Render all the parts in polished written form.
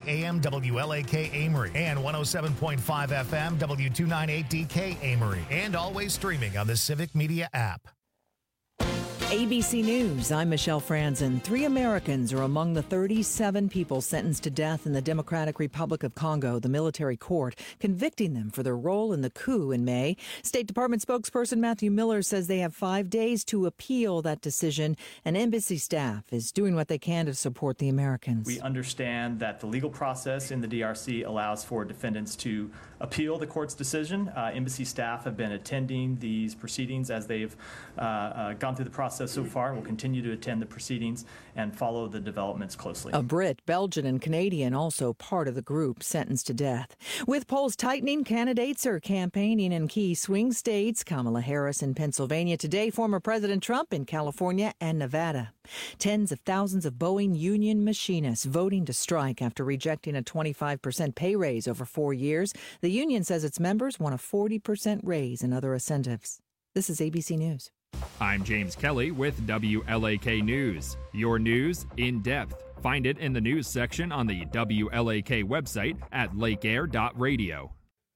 AM WLAK Amory and 107.5 FM W298DK Amory, and always streaming on the Civic Media app. ABC News, I'm Michelle Franzen. 3 Americans are among the 37 people sentenced to death in the Democratic Republic of Congo, the military court, convicting them for their role in the coup in May. State Department spokesperson Matthew Miller says they have 5 days to appeal that decision, and embassy staff is doing what they can to support the Americans. We understand that the legal process in the DRC allows for defendants to appeal the court's decision. Embassy staff have been attending these proceedings as they've gone through the process so far. We'll continue to attend the proceedings and follow the developments closely. A Brit, Belgian, and Canadian also part of the group sentenced to death. With polls tightening, candidates are campaigning in key swing states. Kamala Harris in Pennsylvania today, former President Trump in California and Nevada. Tens of thousands of Boeing union machinists voting to strike after rejecting a 25% pay raise over 4 years. The union says its members want a 40% raise and other incentives. This is ABC News. I'm James Kelly with WLAK News. Your news in depth. Find it in the news section on the WLAK website at lakeair.radio.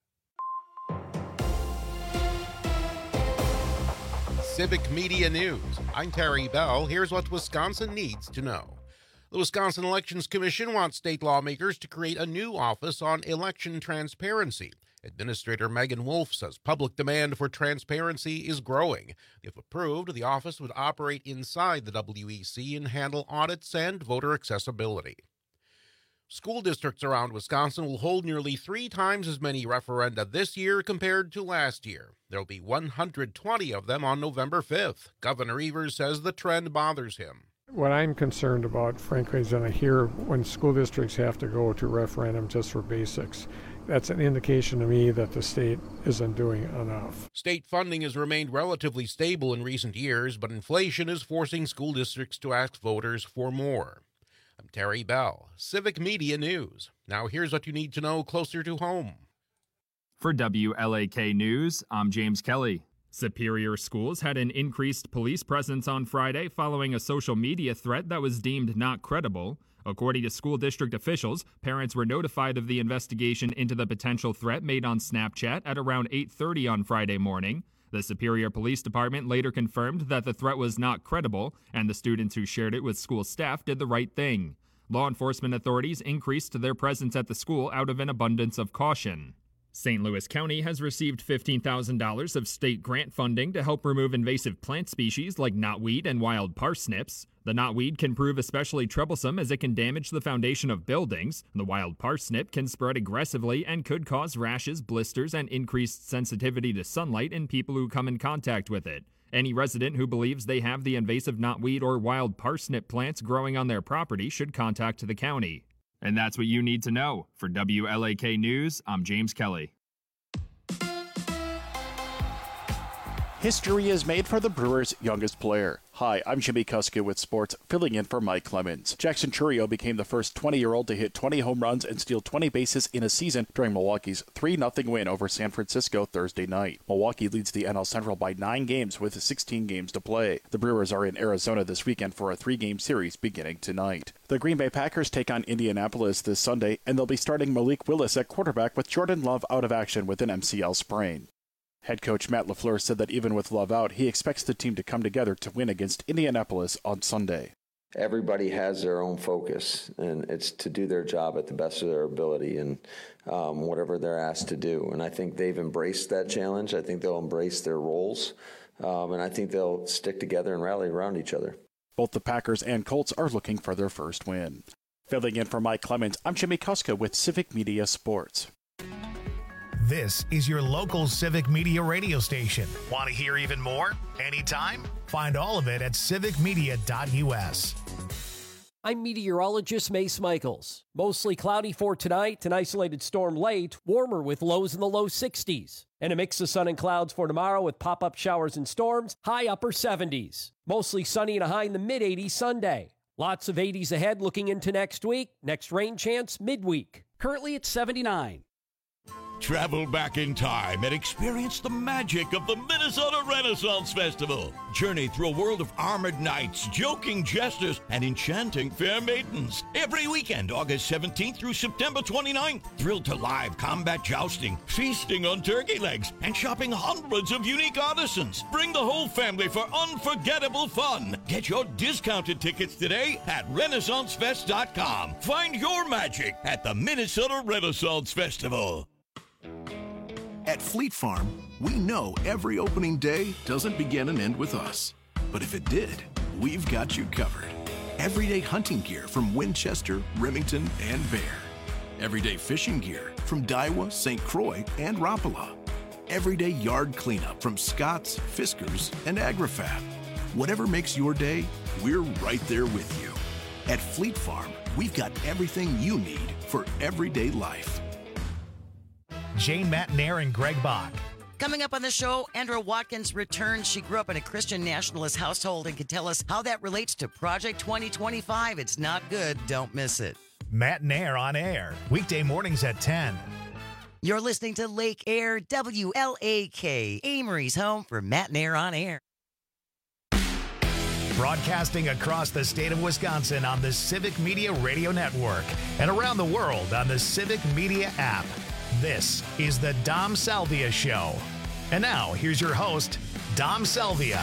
Civic Media News. I'm Terry Bell. Here's what Wisconsin needs to know. The Wisconsin Elections Commission wants state lawmakers to create a new office on election transparency. Administrator Megan Wolf says public demand for transparency is growing. If approved, the office would operate inside the WEC and handle audits and voter accessibility. School districts around Wisconsin will hold nearly 3 times as many referenda this year compared to last year. There will be 120 of them on November 5th. Governor Evers says the trend bothers him. What I'm concerned about, frankly, is that I hear when school districts have to go to referendum just for basics. That's an indication to me that the state isn't doing enough. State funding has remained relatively stable in recent years, but inflation is forcing school districts to ask voters for more. I'm Terry Bell, Civic Media News. Now here's what you need to know closer to home. For WLAK News, I'm James Kelly. Superior Schools had an increased police presence on Friday following a social media threat that was deemed not credible. According to school district officials, parents were notified of the investigation into the potential threat made on Snapchat at around 8:30 on Friday morning. The Superior Police Department later confirmed that the threat was not credible, and the students who shared it with school staff did the right thing. Law enforcement authorities increased their presence at the school out of an abundance of caution. St. Louis County has received $15,000 of state grant funding to help remove invasive plant species like knotweed and wild parsnips. The knotweed can prove especially troublesome as it can damage the foundation of buildings. The wild parsnip can spread aggressively and could cause rashes, blisters, and increased sensitivity to sunlight in people who come in contact with it. Any resident who believes they have the invasive knotweed or wild parsnip plants growing on their property should contact the county. And that's what you need to know. For WLAK News, I'm James Kelly. History is made for the Brewers' youngest player. Hi, I'm Jimmy Kuska with sports, filling in for Mike Clemens. Jackson Chourio became the first 20-year-old to hit 20 home runs and steal 20 bases in a season during Milwaukee's 3-0 win over San Francisco Thursday night. Milwaukee leads the NL Central by 9 games with 16 games to play. The Brewers are in Arizona this weekend for a 3-game series beginning tonight. The Green Bay Packers take on Indianapolis this Sunday, and they'll be starting Malik Willis at quarterback with Jordan Love out of action with an MCL sprain. Head coach Matt LaFleur said that even with Love out, he expects the team to come together to win against Indianapolis on Sunday. Everybody has their own focus, and it's to do their job at the best of their ability and whatever they're asked to do. And I think they've embraced that challenge. I think they'll embrace their roles, and I think they'll stick together and rally around each other. Both the Packers and Colts are looking for their first win. Filling in for Mike Clemens, I'm Jimmy Kuska with Civic Media Sports. This is your local Civic Media radio station. Want to hear even more? Anytime? Find all of it at civicmedia.us. I'm meteorologist Mace Michaels. Mostly cloudy for tonight, an isolated storm late, warmer with lows in the low 60s. And a mix of sun and clouds for tomorrow with pop-up showers and storms, high upper 70s. Mostly sunny and a high in the mid-80s Sunday. Lots of 80s ahead looking into next week. Next rain chance midweek. Currently at 79. Travel back in time and experience the magic of the Minnesota Renaissance Festival. Journey through a world of armored knights, joking jesters, and enchanting fair maidens. Every weekend, August 17th through September 29th. Thrill to live combat jousting, feasting on turkey legs, and shopping hundreds of unique artisans. Bring the whole family for unforgettable fun. Get your discounted tickets today at RenaissanceFest.com. Find your magic at the Minnesota Renaissance Festival. At Fleet Farm, we know every opening day doesn't begin and end with us. But if it did, we've got you covered. Everyday hunting gear from Winchester, Remington, and Bear. Everyday fishing gear from Daiwa, St. Croix, and Rapala. Everyday yard cleanup from Scott's, Fiskars, and AgriFab. Whatever makes your day, we're right there with you. At Fleet Farm, we've got everything you need for everyday life. Jane Matnair and Greg Bach. Coming up on the show, Andrew Watkins returns. She grew up in a Christian nationalist household and can tell us how that relates to Project 2025. It's not good. Don't miss it. Matnair on air, weekday mornings at 10. You're listening to Lake Air, WLAK, Amory's home for Matnair on air. Broadcasting across the state of Wisconsin on the Civic Media Radio Network and around the world on the Civic Media app. This is the Dom Salvia Show. And now, here's your host, Dom Salvia.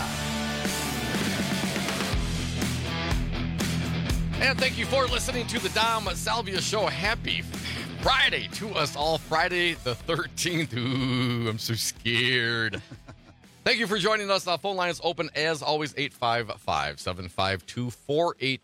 And thank you for listening to the Dom Salvia Show. Happy Friday to us all. Friday the 13th. Ooh, I'm so scared. Thank you for joining us. Phone line is open as always, 855-752-4842,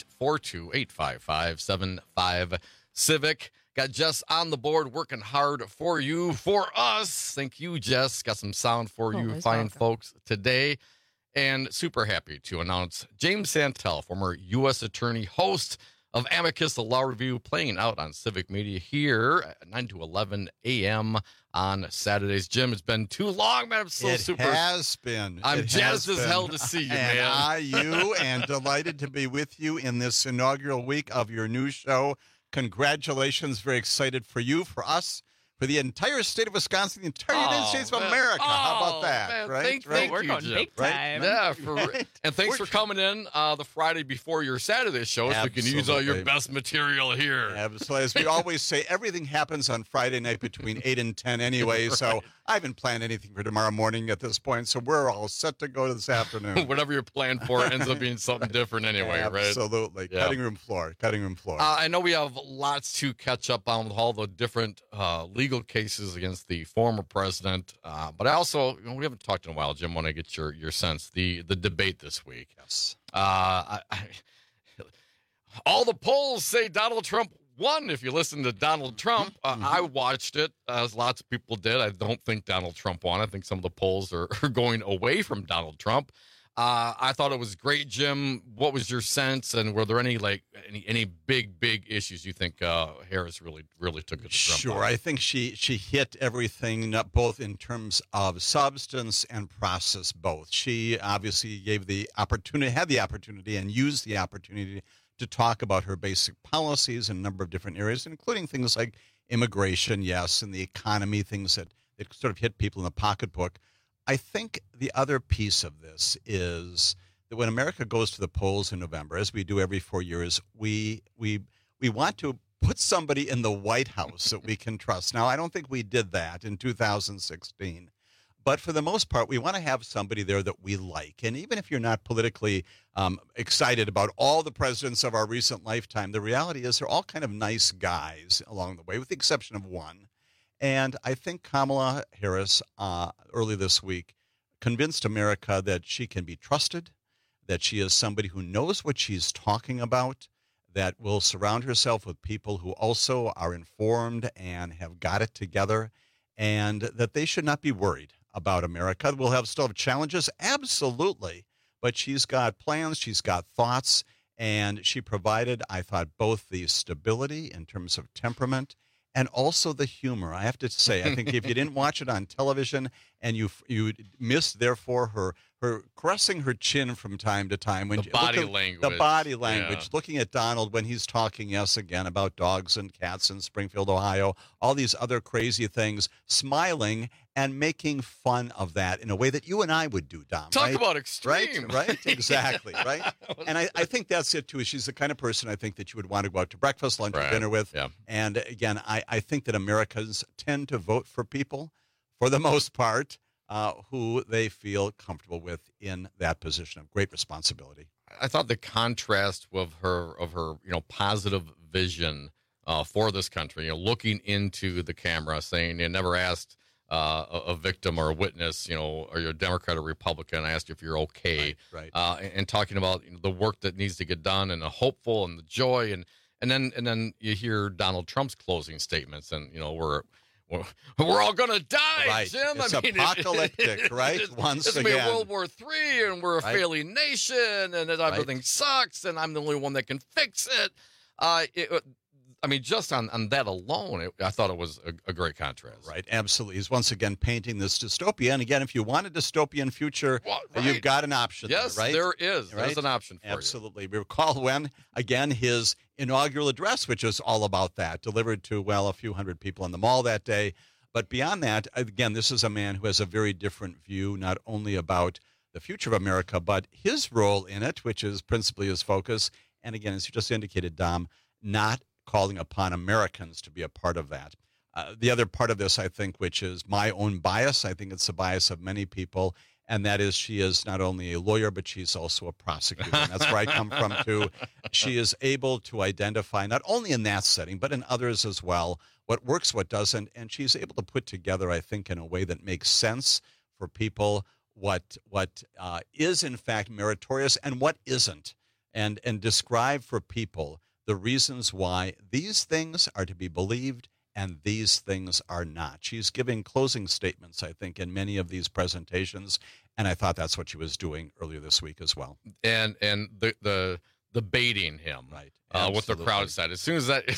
855-75-CIVIC. Got Jess on the board working hard for you, for us. Thank you, Jess. Got some sound for you fine folks today. And super happy to announce James Santel, former U.S. Attorney, host of Amicus, the Law Review, playing out on Civic Media here at 9 to 11 a.m. on Saturdays. Jim, it's been too long, man. I'm so It has been. I'm jazzed as hell to see you, man. And delighted to be with you in this inaugural week of your new show. Congratulations. Very excited for you, for us, for the entire state of Wisconsin, the entire United States of America. How about that? Man, right? Thank We're you, going Jim. big time. Yeah, and thanks for coming in the Friday before your Saturday show, so we can use all your best material here. Absolutely. As we always say, everything happens on Friday night between 8 and 10 anyway, so I haven't planned anything for tomorrow morning at this point, so we're all set to go this afternoon. Whatever you're planned for ends up being something different anyway, right? Absolutely. Yeah. Cutting room floor. I know we have lots to catch up on with all the different legal cases against the former president, but I also, we haven't talked in a while, Jim, when I get your sense, the debate this week. Yes. All the polls say Donald Trump won. If you listen to Donald Trump, I watched it, as lots of people did. I don't think Donald Trump won. I think some of the polls are going away from Donald Trump. I thought it was great, Jim. What was your sense, and were there any big issues you think Harris really took it to Trump? Sure, I think she hit everything, both in terms of substance and process. Both. She obviously had the opportunity, and used the opportunity to talk about her basic policies in a number of different areas, including things like immigration, yes, and the economy, things that sort of hit people in the pocketbook. I think the other piece of this is that when America goes to the polls in November, as we do every 4 years, we want to put somebody in the White House that we can trust. Now, I don't think we did that in 2016, but for the most part, we want to have somebody there that we like. And even if you're not politically excited about all the presidents of our recent lifetime, the reality is they're all kind of nice guys along the way, with the exception of one. And I think Kamala Harris early this week convinced America that she can be trusted, that she is somebody who knows what she's talking about, that will surround herself with people who also are informed and have got it together, and that they should not be worried about America. We'll still have challenges, absolutely, but she's got plans, she's got thoughts, and she provided, I thought, both the stability in terms of temperament and also the humor. I have to say, I think if you didn't watch it on television and you missed, therefore, her caressing her chin from time to time. When the body language. The body language. Looking at Donald when he's talking, yes, again, about dogs and cats in Springfield, Ohio, all these other crazy things, smiling and making fun of that in a way that you and I would do, Dom. Talk right? about extreme. Right? Exactly, right? And I think that's it, too. She's the kind of person I think that you would want to go out to breakfast, lunch, or dinner with. Yeah. And again, I think that Americans tend to vote for people, for the most part, who they feel comfortable with in that position of great responsibility. I thought the contrast of her positive vision for this country, looking into the camera, saying you never asked a victim or a witness, are you a Democrat or Republican? I asked you if you're okay. Right. And talking about the work that needs to get done and the hopeful and the joy, and then you hear Donald Trump's closing statements, and we're all gonna die, right. Jim. It's apocalyptic, right? Once it's again, World War III, and we're a failing nation, and everything sucks, and I'm the only one that can fix it. Just on that alone, I thought it was a great contrast. Right, absolutely. He's once again painting this dystopia. And again, if you want a dystopian future, you've got an option there, right? There is. Right? There's an option for absolutely. You. We recall when, again, his inaugural address, which is all about that, delivered to, a few hundred people in the mall that day. But beyond that, again, this is a man who has a very different view, not only about the future of America, but his role in it, which is principally his focus. And again, as you just indicated, Dom, not calling upon Americans to be a part of that. The other part of this, I think, which is my own bias, I think it's the bias of many people, and that is she is not only a lawyer, but she's also a prosecutor. And that's where I come from, too. She is able to identify, not only in that setting, but in others as well, what works, what doesn't, and she's able to put together, I think, in a way that makes sense for people what is, in fact, meritorious and what isn't, and describe for people the reasons why these things are to be believed and these things are not. She's giving closing statements, I think, in many of these presentations, and I thought that's what she was doing earlier this week as well. And the baiting him, right? What the crowd said. As soon as that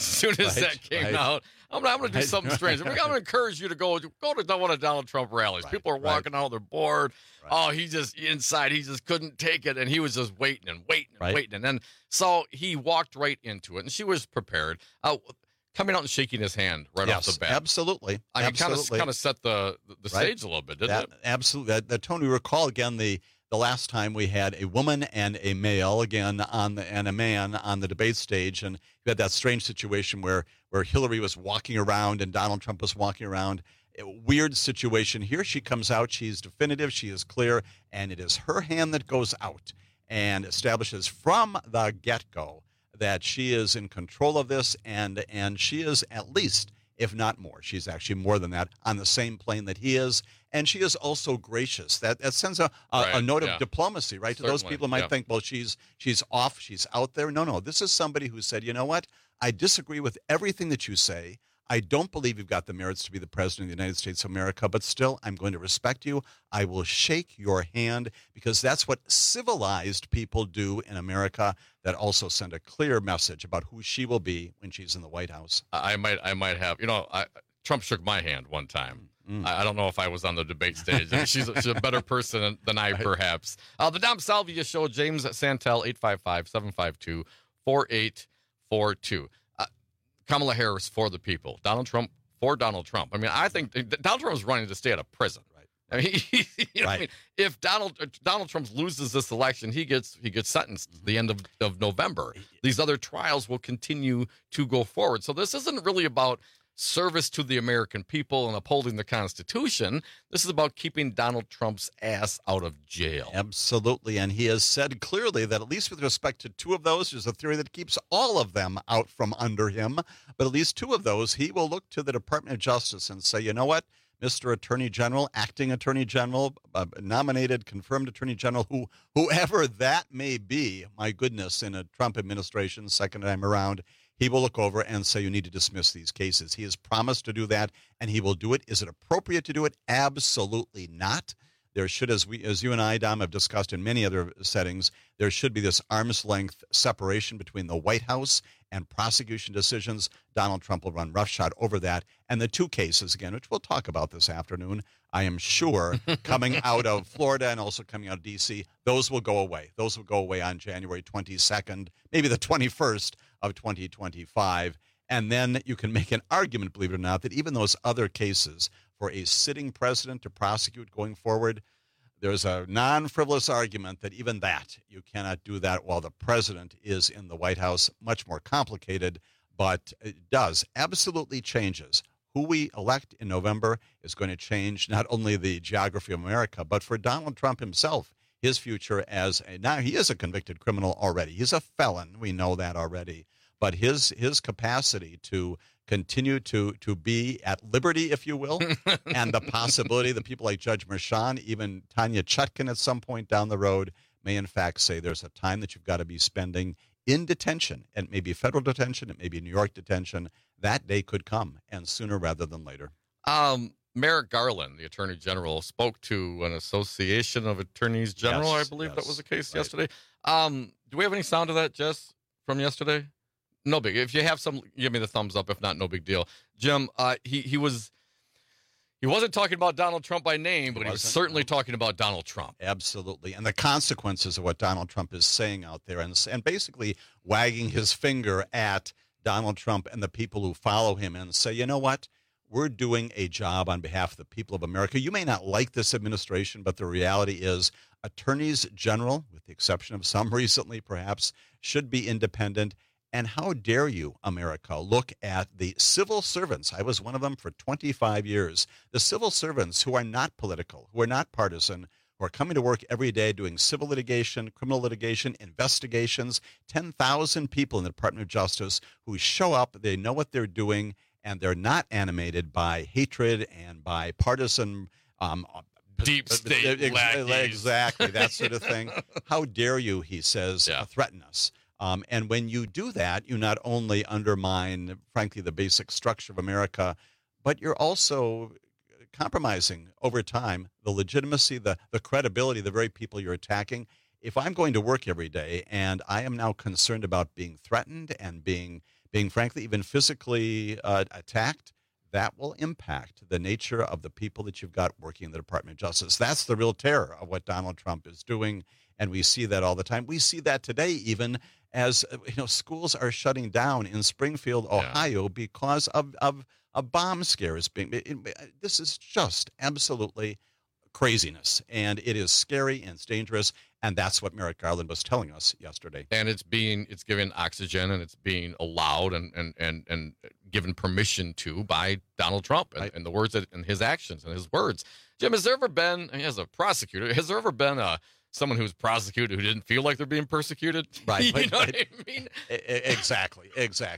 came out, I'm going to do something strange. I'm going to encourage you to go to one of Donald Trump rallies. Right, People are walking out, they're bored. Right. Oh, he just couldn't take it, and he was just waiting and waiting and waiting. And then so he walked right into it, and she was prepared. Coming out and shaking his hand right off the bat. Absolutely. Kind of set the stage a little bit, didn't it? Absolutely. That tone, we recall again the last time we had a woman and a male again and a man on the debate stage, and you had that strange situation where Hillary was walking around and Donald Trump was walking around. A weird situation. Here she comes out. She's definitive. She is clear, and it is her hand that goes out and establishes from the get-go that she is in control of this, and she is at least, if not more, she's actually more than that, on the same plane that he is. And she is also gracious. That sends a note of diplomacy, right? Certainly, to those people who might think, well, she's off, she's out there. No. This is somebody who said, you know what? I disagree with everything that you say. I don't believe you've got the merits to be the president of the United States of America, but still, I'm going to respect you. I will shake your hand, because that's what civilized people do in America, that also send a clear message about who she will be when she's in the White House. I might have, Trump shook my hand one time. I don't know if I was on the debate stage. She's a better person than I, perhaps. The Dom Salvia Show, James Santel, 855-752-4842. Kamala Harris for the people. Donald Trump for Donald Trump. I mean, I think Donald Trump is running to stay out of prison. Right. I mean, I mean, if Donald Trump loses this election, he gets sentenced at the end of November. These other trials will continue to go forward. So this isn't really about service to the American people and upholding the Constitution. This is about keeping Donald Trump's ass out of jail. Absolutely. And he has said clearly that at least with respect to two of those, there's a theory that keeps all of them out from under him. But at least two of those, he will look to the Department of Justice and say, you know what, Mr. Attorney General, acting Attorney General, nominated, confirmed Attorney General, whoever that may be, my goodness, in a Trump administration, second time around, he will look over and say, you need to dismiss these cases. He has promised to do that, and he will do it. Is it appropriate to do it? Absolutely not. There should, as you and I, Dom, have discussed in many other settings, there should be this arm's length separation between the White House and prosecution decisions. Donald Trump will run roughshod over that. And the two cases, again, which we'll talk about this afternoon, I am sure, coming out of Florida and also coming out of D.C., those will go away. Those will go away on January 22nd, maybe the 21st of 2025. And then you can make an argument, believe it or not, that even those other cases for a sitting president to prosecute going forward, there's a non-frivolous argument that even that, you cannot do that while the president is in the White House. Much more complicated, but it does, absolutely changes. Who we elect in November is going to change not only the geography of America, but for Donald Trump himself, his future now he is a convicted criminal already. He's a felon. We know that already. But his capacity to continue to be at liberty, if you will, and the possibility that people like Judge Merchan, even Tanya Chutkan at some point down the road, may in fact say there's a time that you've got to be spending in detention. And it may be federal detention, it may be New York detention. That day could come, and sooner rather than later. Merrick Garland, the Attorney General, spoke to an association of attorneys general, I believe that was the case yesterday. Do we have any sound of that, Jess, from yesterday? No big. If you have some, give me the thumbs up. If not, no big deal. Jim, he wasn't talking about Donald Trump by name, but he was certainly talking about Donald Trump. Absolutely. And the consequences of what Donald Trump is saying out there and basically wagging his finger at Donald Trump and the people who follow him and say, you know what? We're doing a job on behalf of the people of America. You may not like this administration, but the reality is attorneys general, with the exception of some recently perhaps, should be independent. And how dare you, America, look at the civil servants. I was one of them for 25 years. The civil servants who are not political, who are not partisan, who are coming to work every day doing civil litigation, criminal litigation, investigations, 10,000 people in the Department of Justice who show up, they know what they're doing, and they're not animated by hatred and by partisan deep state exactly, that sort of thing. How dare you, he says, threaten us. And when you do that, you not only undermine, frankly, the basic structure of America, but you're also compromising over time the legitimacy, the credibility of the very people you're attacking. If I'm going to work every day and I am now concerned about being threatened and being frankly, even physically attacked, that will impact the nature of the people that you've got working in the Department of Justice. That's the real terror of what Donald Trump is doing, and we see that all the time. We see that today even as schools are shutting down in Springfield, Ohio, because of bomb scares. This is just absolutely craziness, and it is scary and it's dangerous, and that's what Merrick Garland was telling us yesterday. And it's given oxygen, and it's being allowed and given permission to by Donald Trump and the words and his actions and his words. Jim, has there ever been, as a prosecutor, someone who's prosecuted who didn't feel like they're being persecuted? Right. You know what I mean? Exactly.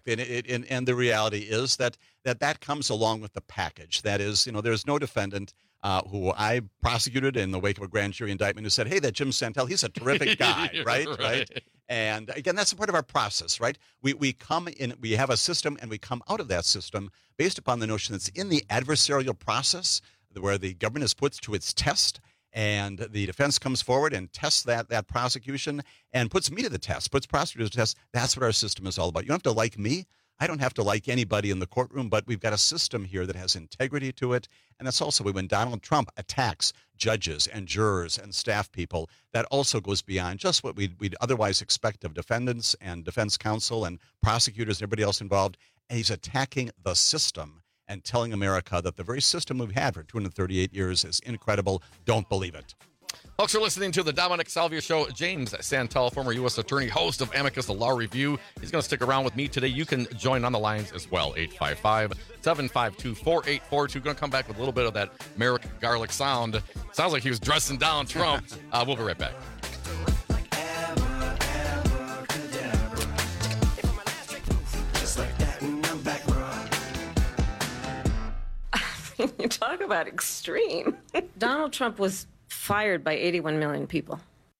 And the reality is that comes along with the package. That is, there's no defendant who I prosecuted in the wake of a grand jury indictment who said, hey, that Jim Santel, he's a terrific guy, right? And again, that's a part of our process, right? We come in, we have a system, and we come out of that system based upon the notion that's in the adversarial process where the government is put to its test, and the defense comes forward and tests that prosecution and puts me to the test, puts prosecutors to the test. That's what our system is all about. You don't have to like me. I don't have to like anybody in the courtroom, but we've got a system here that has integrity to it. And that's also when Donald Trump attacks judges and jurors and staff people, that also goes beyond just what we'd otherwise expect of defendants and defense counsel and prosecutors and everybody else involved. And he's attacking the system and telling America that the very system we've had for 238 years is incredible. Don't believe it. Folks are listening to the Dominic Salvia Show. James Santel, former U.S. Attorney, host of Amicus, the Law Review. He's going to stick around with me today. You can join on the lines as well, 855-752-4842. Going to come back with a little bit of that Merrick Garlic sound. Sounds like he was dressing down Trump. We'll be right back. You talk about extreme. Donald Trump was fired by 81 million people.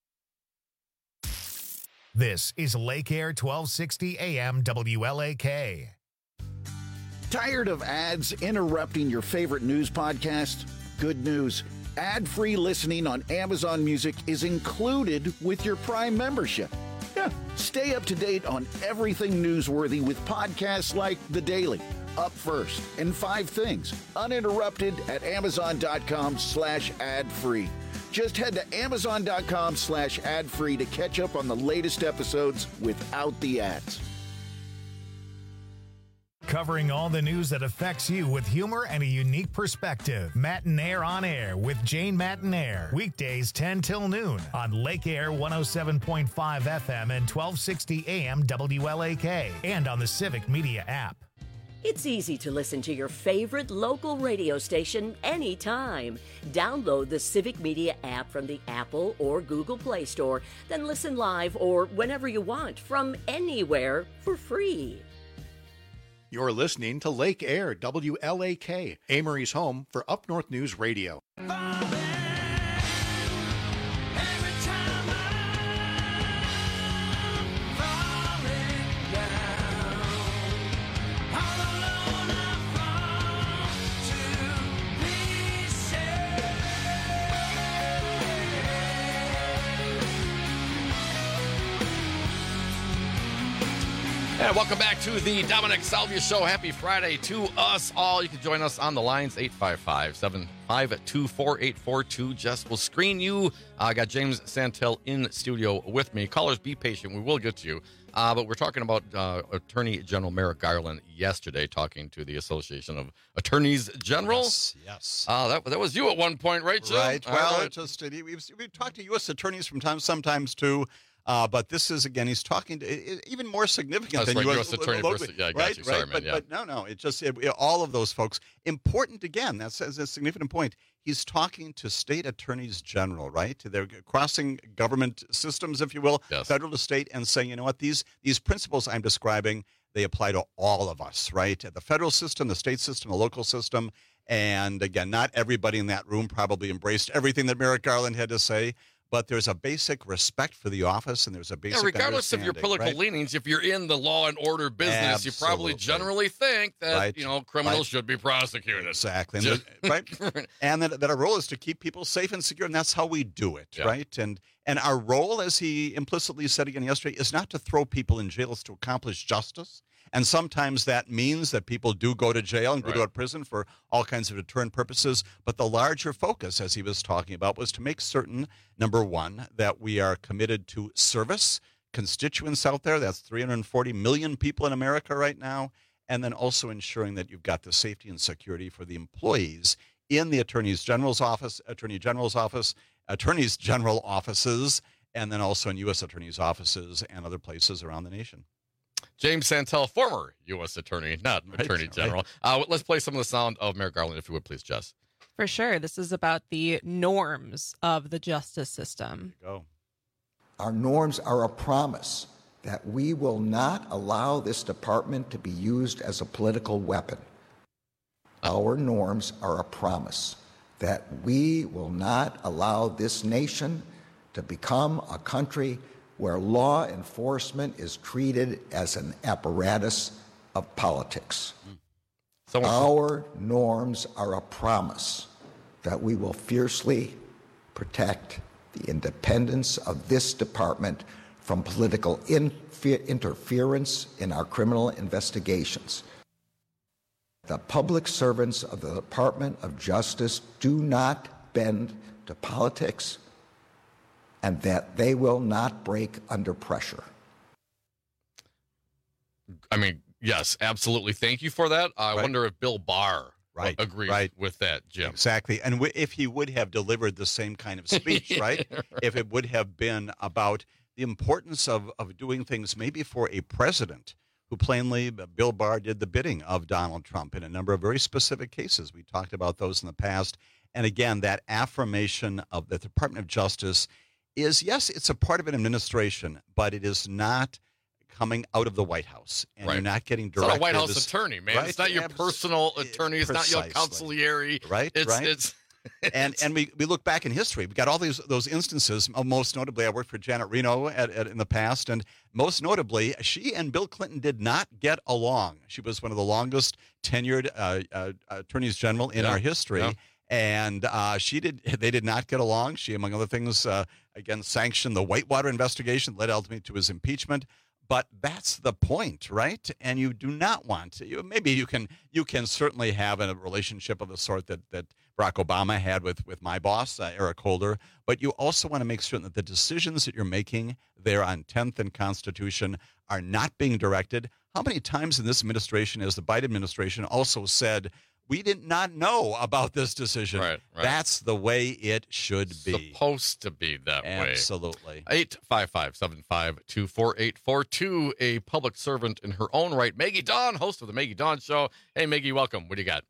This is Lake Air 1260 AM WLAK. Tired of ads interrupting your favorite news podcast? Good news. Ad-free listening on Amazon Music is included with your Prime membership. Yeah, stay up to date on everything newsworthy with podcasts like The Daily, Up First, and 5 Things, uninterrupted at Amazon.com/ad-free. Just head to Amazon.com/ad-free to catch up on the latest episodes without the ads. Covering all the news that affects you with humor and a unique perspective. Matinaire on Air with Jane Matinaire. Weekdays 10 till noon on Lake Air 107.5 FM and 1260 AM WLAK. And on the Civic Media app. It's easy to listen to your favorite local radio station anytime. Download the Civic Media app from the Apple or Google Play Store. Then listen live or whenever you want from anywhere for free. You're listening to Lake Air, WLAK, Amory's home for Up North News Radio. And welcome back to the Dominic Salvia Show. Happy Friday to us all. You can join us on the lines, 855-752-4842. Jess will screen you. I got James Santel in studio with me. Callers, be patient. We will get to you. But we're talking about Attorney General Merrick Garland yesterday, talking to the Association of Attorneys General. Yes. That was you at one point, right, Jim? Right. Well, we've talked to U.S. attorneys from sometimes too. But this is, again, he's talking to even more significant than U.S. Attorney versus, yeah, I got right, you. Sorry, right, man. But no, it's just all of those folks. Important, again, that's a significant point. He's talking to state attorneys general, right? They're crossing government systems, if you will, yes. Federal to state, and saying, you know what, these principles I'm describing, they apply to all of us, right? The federal system, the state system, the local system. And again, not everybody in that room probably embraced everything that Merrick Garland had to say. But there's a basic respect for the office, and there's a basic regardless of your political leanings, if you're in the law and order business, you probably generally think that criminals should be prosecuted. Exactly, right? And that our role is to keep people safe and secure, and that's how we do it, right? And our role, as he implicitly said again yesterday, is not to throw people in jail; it's to accomplish justice. And sometimes that means that people do go to jail and go to prison for all kinds of deterrent purposes. But the larger focus, as he was talking about, was to make certain, number one, that we are committed to service, constituents out there. That's 340 million people in America right now. And then also ensuring that you've got the safety and security for the employees in the Attorney General's offices, and then also in U.S. Attorney's offices and other places around the nation. James Santel, former U.S. Attorney, not Attorney General. Let's play some of the sound of Merrick Garland, if you would, please, Jess. For sure. This is about the norms of the justice system. Go. Our norms are a promise that we will not allow this department to be used as a political weapon. Our norms are a promise that we will not allow this nation to become a country where law enforcement is treated as an apparatus of politics. Our norms are a promise that we will fiercely protect the independence of this department from political interference in our criminal investigations. The public servants of the Department of Justice do not bend to politics, and that they will not break under pressure. I mean, yes, absolutely. Thank you for that. I wonder if Bill Barr agrees with that, Jim. Exactly. And if he would have delivered the same kind of speech, right? If it would have been about the importance of doing things maybe for a president who plainly, Bill Barr did the bidding of Donald Trump in a number of very specific cases. We talked about those in the past. And again, that affirmation of the Department of Justice is, yes, it's a part of an administration, but it is not coming out of the White House. And you're not getting direct. It's not a White House attorney, man. Right? It's not your personal attorney. It's not your consigliere. Right, It's and we look back in history. We got all those instances. Most notably, I worked for Janet Reno in the past, and most notably, she and Bill Clinton did not get along. She was one of the longest tenured attorneys general in our history. Yeah. And they did not get along. She, among other things, again, sanctioned the Whitewater investigation, led ultimately to his impeachment. But that's the point, right? And you do not want to. Maybe you can certainly have a relationship of the sort that Barack Obama had with my boss, Eric Holder. But you also want to make certain that the decisions that you're making there on 10th and Constitution are not being directed. How many times in this administration has the Biden administration also said, we did not know about this decision? Right. That's the way it should be. Supposed to be that way. Absolutely. 855-752-4842, a public servant in her own right. Maggie Dawn, host of the Maggie Dawn Show. Hey, Maggie, welcome. What do you got?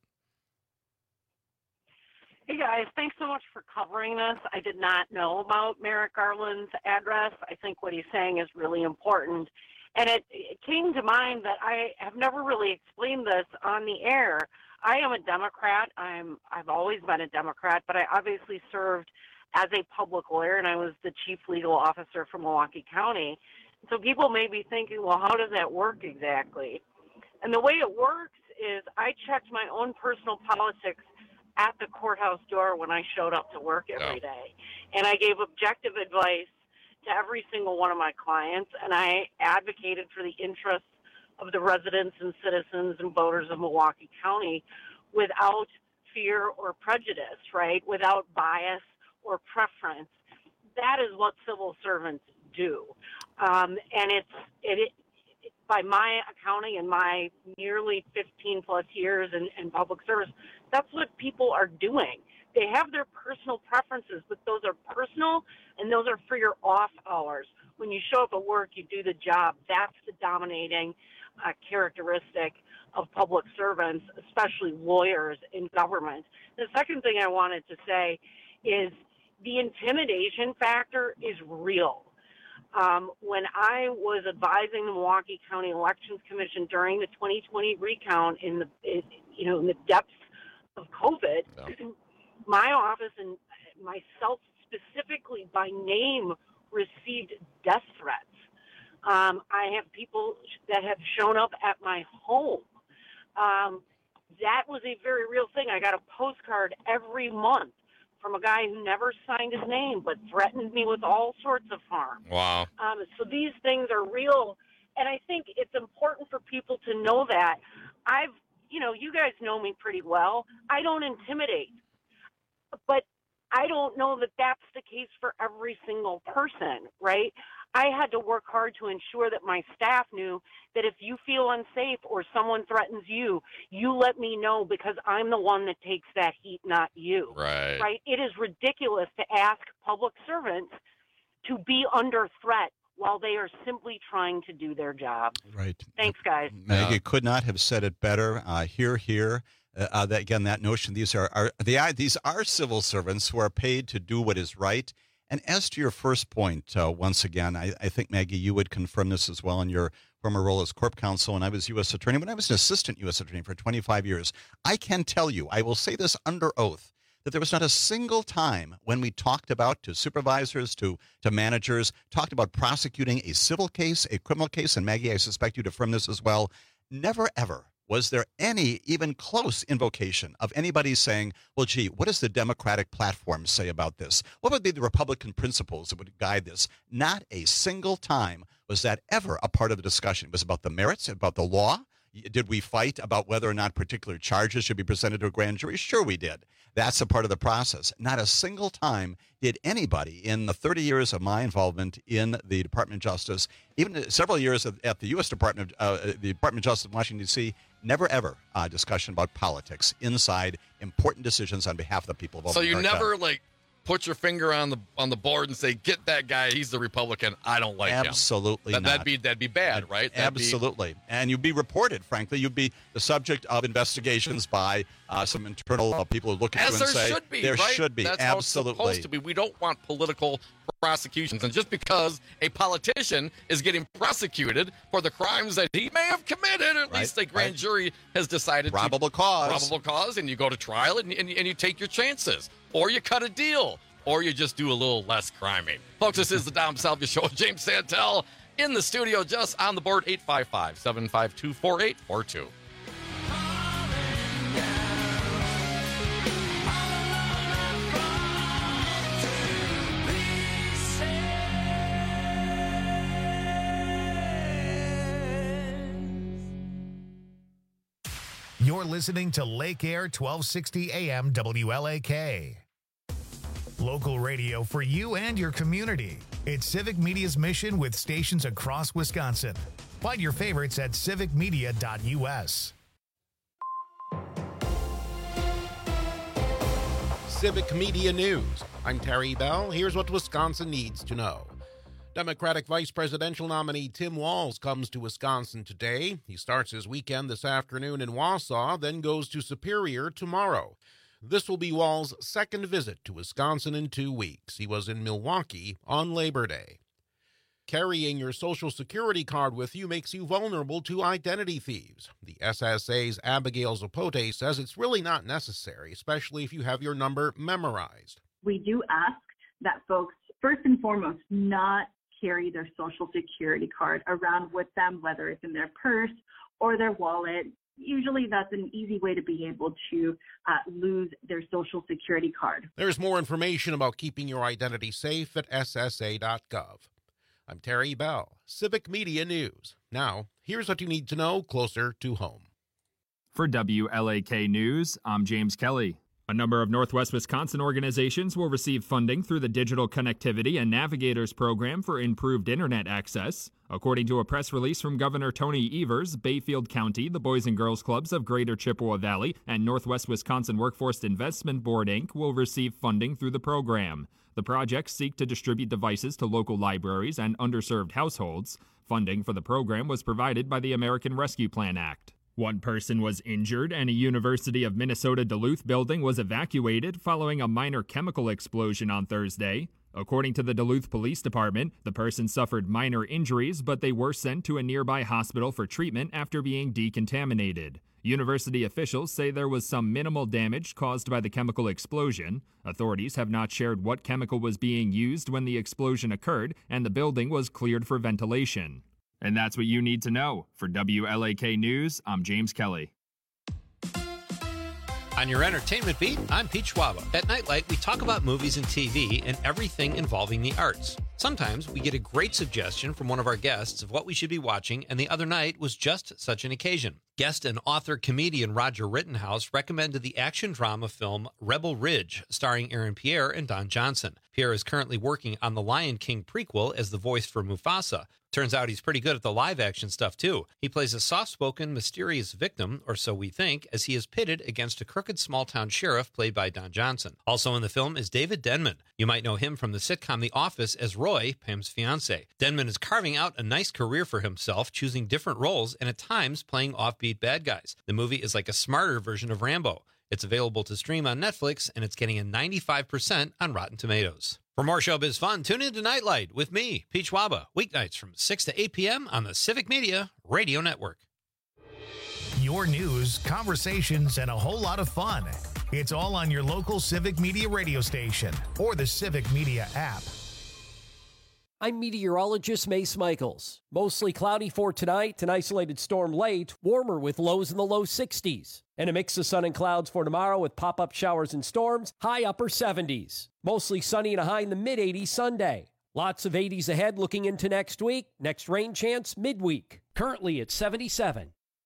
Hey, guys. Thanks so much for covering this. I did not know about Merrick Garland's address. I think what he's saying is really important. And it came to mind that I have never really explained this on the air. I am a Democrat. I've always been a Democrat, but I obviously served as a public lawyer, and I was the chief legal officer for Milwaukee County. So people may be thinking, well, how does that work exactly? And the way it works is I checked my own personal politics at the courthouse door when I showed up to work every day. And I gave objective advice to every single one of my clients, and I advocated for the interests of the residents and citizens and voters of Milwaukee County without fear or prejudice, right? Without bias or preference. That is what civil servants do. And it by my accounting and my nearly 15 plus years in public service, that's what people are doing. They have their personal preferences, but those are personal and those are for your off hours. When you show up at work, you do the job. That's the dominating characteristic of public servants, especially lawyers in government. The second thing I wanted to say is the intimidation factor is real. When I was advising the Milwaukee County Elections Commission during the 2020 recount in the depths of COVID, my office and myself specifically by name received death threats. I have people that have shown up at my home. That was a very real thing. I got a postcard every month from a guy who never signed his name but threatened me with all sorts of harm. Wow. So these things are real, and I think it's important for people to know that. You guys know me pretty well. I don't intimidate, but I don't know that that's the case for every single person, right? I had to work hard to ensure that my staff knew that if you feel unsafe or someone threatens you, you let me know because I'm the one that takes that heat, not you. Right. Right? It is ridiculous to ask public servants to be under threat while they are simply trying to do their job. Right. Thanks, guys. Maggie could not have said it better. Here. That notion, these are civil servants who are paid to do what is right. And as to your first point, once again, I think, Maggie, you would confirm this as well in your former role as corp counsel. And I was U.S. attorney. When I was an assistant U.S. attorney for 25 years, I can tell you, I will say this under oath, that there was not a single time when we talked about, to supervisors, to managers, talked about prosecuting a civil case, a criminal case, and Maggie, I suspect you'd affirm this as well, never ever was there any even close invocation of anybody saying, well, gee, what does the Democratic platform say about this? What would be the Republican principles that would guide this? Not a single time was that ever a part of the discussion. It was about the merits, about the law. Did we fight about whether or not particular charges should be presented to a grand jury? Sure we did. That's a part of the process. Not a single time did anybody in the 30 years of my involvement in the Department of Justice, even several years at the U.S. Department of Justice in Washington, D.C., never ever discussion about politics inside important decisions on behalf of the people of America. So you never put your finger on the board and say, get that guy, he's the Republican, I don't like him. Absolutely not. That'd be bad, right? Absolutely. And you'd be reported, frankly. You'd be the subject of investigations by some internal people who look at you and say, there should be. That's absolutely. How it's supposed to be. We don't want political prosecutions. And just because a politician is getting prosecuted for the crimes that he may have committed, at least the grand jury has decided probable cause, and you go to trial and you take your chances. Or you cut a deal, or you just do a little less criming. Folks, this is the Dom Salvia Show. James Santel in the studio, just on the board, 855-752-4842. You're listening to Lake Air 1260 AM WLAK. Local radio for you and your community. It's Civic Media's mission with stations across Wisconsin. Find your favorites at civicmedia.us. Civic Media News. I'm Terry Bell. Here's what Wisconsin needs to know. Democratic vice presidential nominee Tim Walz comes to Wisconsin today. He starts his weekend this afternoon in Wausau, then goes to Superior tomorrow. This will be Walz's second visit to Wisconsin in 2 weeks. He was in Milwaukee on Labor Day. Carrying your Social Security card with you makes you vulnerable to identity thieves. The SSA's Abigail Zapote says it's really not necessary, especially if you have your number memorized. We do ask that folks, first and foremost, not carry their Social Security card around with them, whether it's in their purse or their wallet. Usually that's an easy way to be able to lose their Social Security card. There's more information about keeping your identity safe at ssa.gov. I'm Terry Bell, Civic Media News. Now, here's what you need to know closer to home. For WLAK News, I'm James Kelly. A number of Northwest Wisconsin organizations will receive funding through the Digital Connectivity and Navigators Program for improved internet access. According to a press release from Governor Tony Evers, Bayfield County, the Boys and Girls Clubs of Greater Chippewa Valley, and Northwest Wisconsin Workforce Investment Board, Inc. will receive funding through the program. The projects seek to distribute devices to local libraries and underserved households. Funding for the program was provided by the American Rescue Plan Act. One person was injured, and a University of Minnesota Duluth building was evacuated following a minor chemical explosion on Thursday. According to the Duluth Police Department, the person suffered minor injuries, but they were sent to a nearby hospital for treatment after being decontaminated. University officials say there was some minimal damage caused by the chemical explosion. Authorities have not shared what chemical was being used when the explosion occurred, and the building was cleared for ventilation. And that's what you need to know. For WLAK News, I'm James Kelly. On your entertainment beat, I'm Pete Schwaba. At Nightlight, we talk about movies and TV and everything involving the arts. Sometimes we get a great suggestion from one of our guests of what we should be watching, and the other night was just such an occasion. Guest and author-comedian Roger Rittenhouse recommended the action drama film Rebel Ridge, starring Aaron Pierre and Don Johnson. Pierre is currently working on the Lion King prequel as the voice for Mufasa. Turns out he's pretty good at the live-action stuff, too. He plays a soft-spoken, mysterious victim, or so we think, as he is pitted against a crooked small-town sheriff played by Don Johnson. Also in the film is David Denman. You might know him from the sitcom The Office as Roy, Pam's fiancé. Denman is carving out a nice career for himself, choosing different roles and at times playing offbeat bad guys. The movie is like a smarter version of Rambo. It's available to stream on Netflix, and it's getting a 95% on Rotten Tomatoes. For more showbiz fun, tune in to Nightlight with me, Pete Schwaba, weeknights from 6 to 8 p.m. on the Civic Media Radio Network. Your news, conversations, and a whole lot of fun. It's all on your local Civic Media radio station or the Civic Media app. I'm meteorologist Mace Michaels. Mostly cloudy for tonight, an isolated storm late, warmer with lows in the low 60s. And a mix of sun and clouds for tomorrow with pop-up showers and storms, high upper 70s. Mostly sunny and a high in the mid-80s Sunday. Lots of 80s ahead looking into next week. Next rain chance midweek. Currently at 77.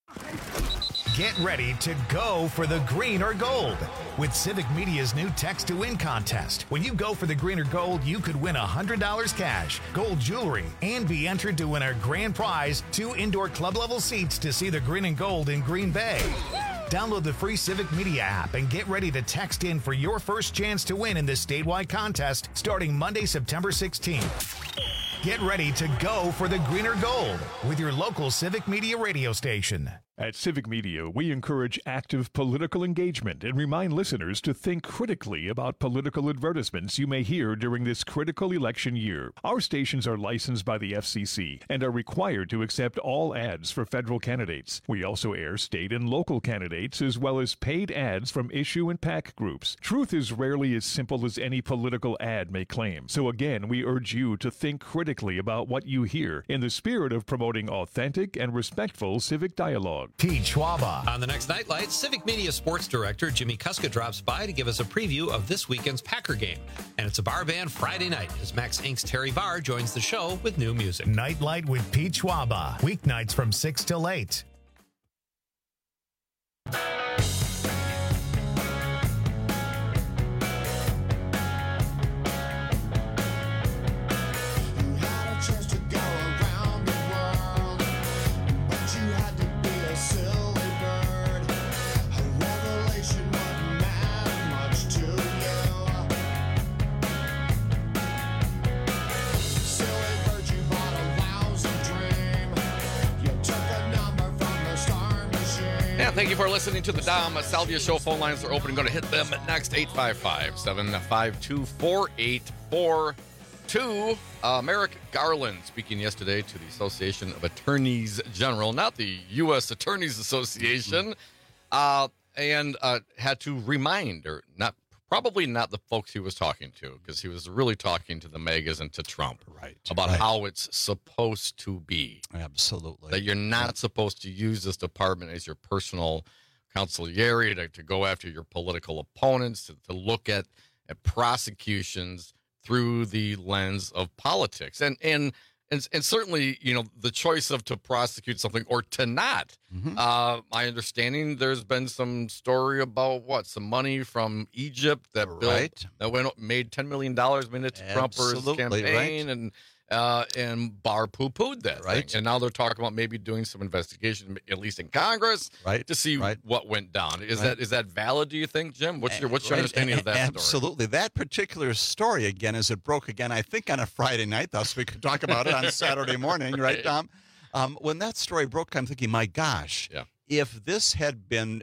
Get ready to go for the green or gold with Civic Media's new Text to Win contest. When you go for the green or gold, you could win $100 cash, gold jewelry, and be entered to win our grand prize, 2 indoor club-level seats to see the green and gold in Green Bay. Download the free Civic Media app and get ready to text in for your first chance to win in this statewide contest starting Monday, September 16th. Get ready to go for the green or gold with your local Civic Media radio station. At Civic Media, we encourage active political engagement and remind listeners to think critically about political advertisements you may hear during this critical election year. Our stations are licensed by the FCC and are required to accept all ads for federal candidates. We also air state and local candidates as well as paid ads from issue and PAC groups. Truth is rarely as simple as any political ad may claim. So again, we urge you to think critically about what you hear in the spirit of promoting authentic and respectful civic dialogue. Pete Schwaba. On the next Nightlight, Civic Media Sports Director Jimmy Kuska drops by to give us a preview of this weekend's Packer game. And it's a bar band Friday night as Max Inc.'s Terry Barr joins the show with new music. Nightlight with Pete Schwaba. Weeknights from 6 till 8. Thank you for listening to the Dom Salvia Show. Phone lines are open. I'm going to hit them next. 855-752-4842. Merrick Garland speaking yesterday to the Association of Attorneys General, not the U.S. Attorneys Association, and had to remind, or probably not the folks he was talking to, because he was really talking to the MAGAs and to Trump about how it's supposed to be. Absolutely. That you're not supposed to use this department as your personal consigliere to go after your political opponents, to look at prosecutions through the lens of politics. And certainly, the choice of to prosecute something or to not. My understanding, there's been some story about some money from Egypt that made $10 million made it to Trump for his campaign, and Barr poo-pooed that thing. And now they're talking about maybe doing some investigation, at least in Congress, to see what went down. Is that valid, do you think, Jim? What's your understanding of that story? Absolutely. That particular story, again, as it broke again, I think on a Friday night, thus we could talk about it on Saturday morning, right, Tom? When that story broke, I'm thinking, my gosh, if this had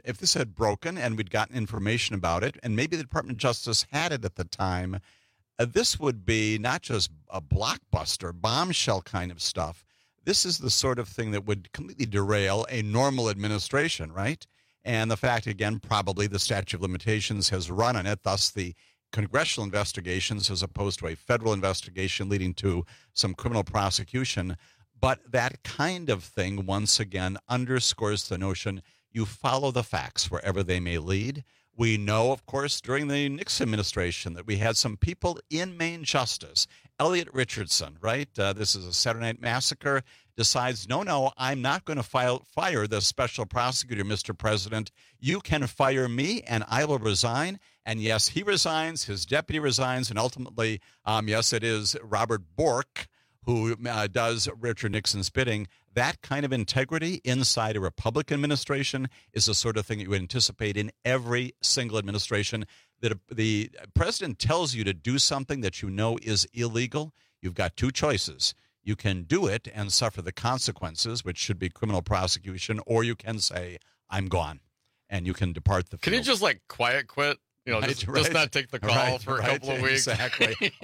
broken and we'd gotten information about it, and maybe the Department of Justice had it at the time, this would be not just a blockbuster, bombshell kind of stuff. This is the sort of thing that would completely derail a normal administration, right? And the fact, again, probably the statute of limitations has run on it, thus the congressional investigations as opposed to a federal investigation leading to some criminal prosecution. But that kind of thing, once again, underscores the notion you follow the facts wherever they may lead. We know, of course, during the Nixon administration that we had some people in Maine justice. Elliot Richardson, right? This is a Saturday Night Massacre, decides, no, I'm not going to fire the special prosecutor, Mr. President. You can fire me and I will resign. And yes, he resigns, his deputy resigns, and ultimately, yes, it is Robert Bork who does Richard Nixon's bidding. That kind of integrity inside a Republican administration is the sort of thing that you would anticipate in every single administration. That the president tells you to do something that you know is illegal, you've got two choices. You can do it and suffer the consequences, which should be criminal prosecution, or you can say, I'm gone, and you can depart the field. Can you just quiet quit? Just not take the call for a couple of weeks. Exactly.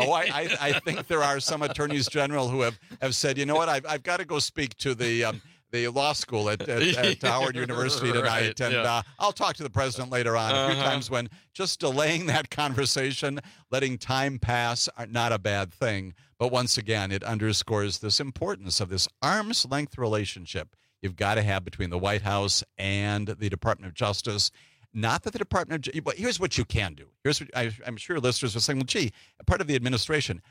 I think there are some attorneys general who have said, you know what, I've got to go speak to the law school at Howard University tonight, and I'll talk to the president later on. A few times when just delaying that conversation, letting time pass, are not a bad thing. But once again, it underscores this importance of this arm's length relationship you've got to have between the White House and the Department of Justice. Not that the Department of, but here's what you can do. Here's what I'm sure listeners are saying, well, gee, part of the administration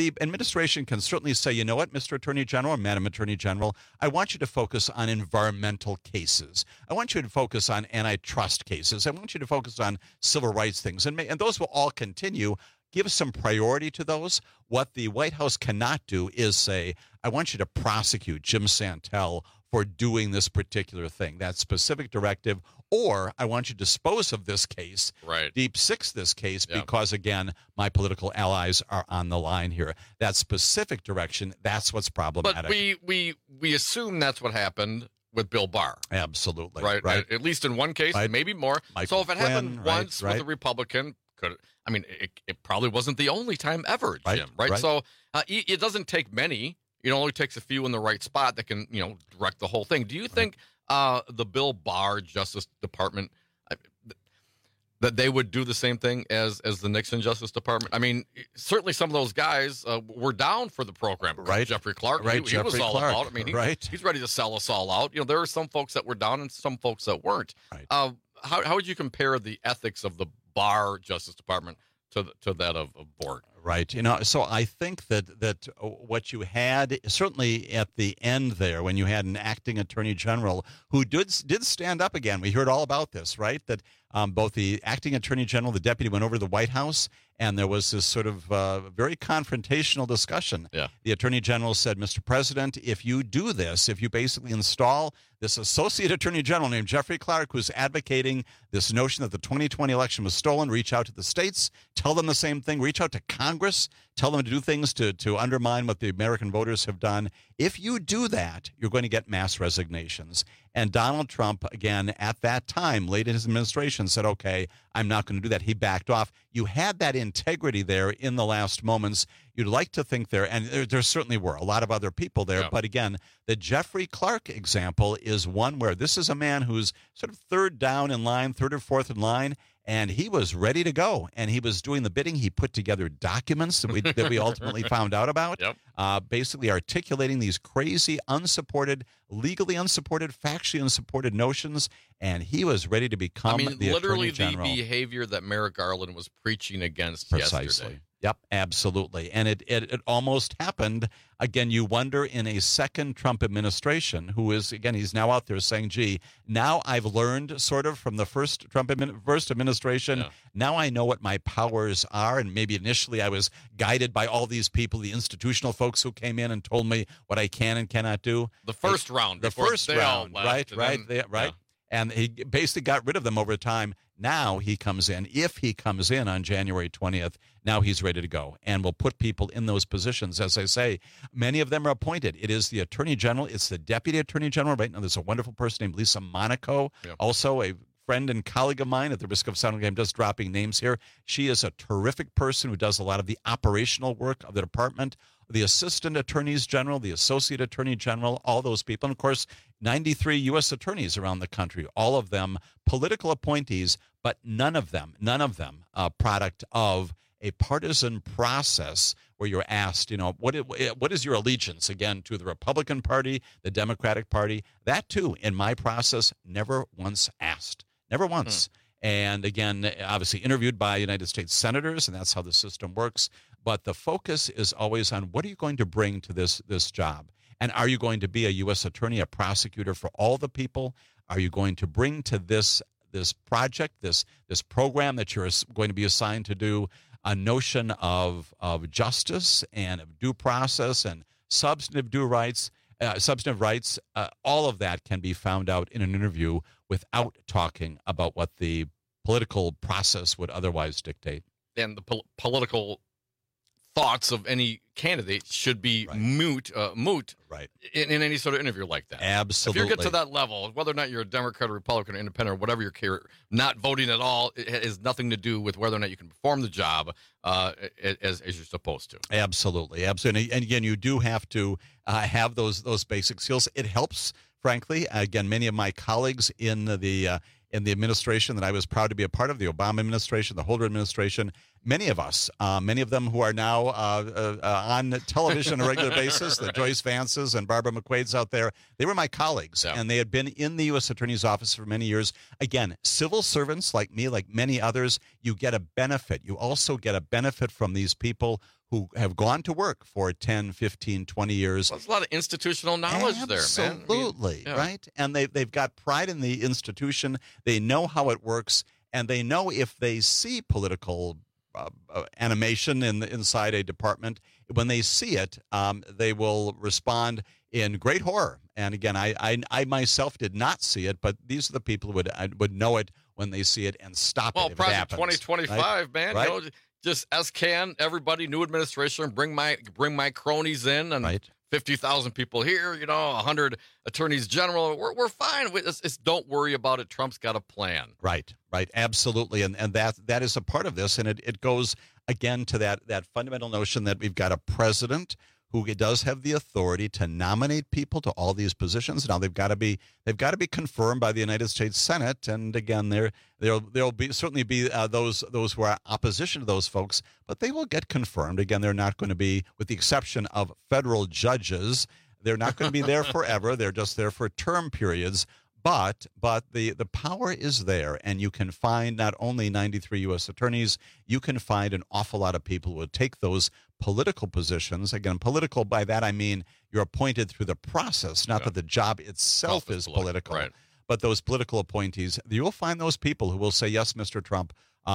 can certainly say, you know what, Mr. Attorney General, Madam Attorney General, I want you to focus on environmental cases. I want you to focus on antitrust cases. I want you to focus on civil rights things. And those will all continue. Give some priority to those. What the White House cannot do is say, I want you to prosecute Jim Santel for doing this particular thing, that specific directive, or I want you to dispose of this case, deep six this case, because, again, my political allies are on the line here. That specific direction, that's what's problematic. But we assume that's what happened with Bill Barr. Absolutely. Right? At least in one case, maybe more. Michael so if it happened once with a Republican, it probably wasn't the only time ever, Jim, right? So it doesn't take many. It only takes a few in the right spot that can, direct the whole thing. Do you think the Bill Barr Justice Department, that they would do the same thing as the Nixon Justice Department? I mean, certainly some of those guys were down for the program. Right. Jeffrey Clark. He was all about it. I mean, he's ready to sell us all out. There are some folks that were down and some folks that weren't. Right. How would you compare the ethics of the Barr Justice Department to that of Bork? Right. So I think that what you had certainly at the end there, when you had an acting attorney general who did stand up again. We heard all about this, right? That both the acting attorney general, the deputy, went over to the White House, and there was this sort of very confrontational discussion. Yeah. The attorney general said, Mr. President, if you do this, if you basically install this associate attorney general named Jeffrey Clark, who's advocating this notion that the 2020 election was stolen, reach out to the states, tell them the same thing, reach out to Congress, tell them to do things to undermine what the American voters have done. If you do that, you're going to get mass resignations. And Donald Trump, again, at that time, late in his administration, said, okay, I'm not going to do that. He backed off. You had that integrity there in the last moments. You'd like to think there, and there certainly were a lot of other people there. Yeah. But again, the Jeffrey Clark example is one where this is a man who's sort of third down in line, third or fourth in line, and he was ready to go, and he was doing the bidding. He put together documents that we ultimately found out about, basically articulating these crazy, unsupported, legally unsupported, factually unsupported notions, and he was ready to become the Attorney General. The behavior that Merrick Garland was preaching against yesterday. Yep, absolutely. And it almost happened. Again, you wonder in a second Trump administration, who is, again, he's now out there saying, gee, now I've learned sort of from the first first administration. Yeah. Now I know what my powers are. And maybe initially I was guided by all these people, the institutional folks who came in and told me what I can and cannot do. The first round. Right. Yeah. And he basically got rid of them over time. Now he comes in. If he comes in on January 20th, now he's ready to go and will put people in those positions. As I say, many of them are appointed. It is the Attorney General. It's the Deputy Attorney General. Right now there's a wonderful person named Lisa Monaco, also a friend and colleague of mine. At the risk of sounding like I'm just dropping names here, she is a terrific person who does a lot of the operational work of the department. The Assistant Attorneys General, the Associate Attorney General, all those people. And, of course, 93 U.S. attorneys around the country, all of them political appointees, but none of them a product of a partisan process where you're asked, what is your allegiance, again, to the Republican Party, the Democratic Party? That, too, in my process, never once asked. Never once. And, again, obviously interviewed by United States senators, and that's how the system works. But the focus is always on what are you going to bring to this job? And are you going to be a U.S. attorney, a prosecutor for all the people? Are you going to bring to this project, this program that you're going to be assigned to do, a notion of justice and of due process and substantive rights? All of that can be found out in an interview without talking about what the political process would otherwise dictate. And the political thoughts of any candidate should be moot in any sort of interview like that. Absolutely. If you get to that level, whether or not you're a Democrat or Republican or independent or whatever your career, not voting at all, it has nothing to do with whether or not you can perform the job as you're supposed to. Absolutely. And again, you do have to have those basic skills. It helps, frankly. Again, many of my colleagues in the administration that I was proud to be a part of, the Obama administration, the Holder administration, many of them who are now on television on a regular basis, the Joyce Vances and Barbara McQuaid's out there, they were my colleagues, and they had been in the U.S. Attorney's Office for many years. Again, civil servants like me, like many others, you get a benefit. You also get a benefit from these people who have gone to work for 10, 15, 20 years. Well, there's a lot of institutional knowledge there, man. Absolutely, right? And they've got pride in the institution. They know how it works, and they know if they see political animation inside a department, when they see it, they will respond in great horror. And again, I myself did not see it, but these are the people who would know it when they see it and stop it if it happens. Well, Project 2025, man. Right? Just SCAN, everybody, new administration, bring my cronies in, and 50,000 people here, 100 attorneys general. We're fine. Don't worry about it. Trump's got a plan. Right, absolutely, and that is a part of this, and it goes again to that fundamental notion that we've got a president who does have the authority to nominate people to all these positions. Now they've got to be confirmed by the United States Senate, and again, there'll be certainly be those who are opposition to those folks, but they will get confirmed. Again, they're not going to be, with the exception of federal judges, they're not going to be there forever. They're just there for term periods. But the power is there, and you can find not only 93 U.S. attorneys, you can find an awful lot of people who will take those political positions. Again, political, by that I mean you're appointed through the process, not that the job itself is political. Right. But those political appointees, you will find those people who will say, yes, Mr. Trump,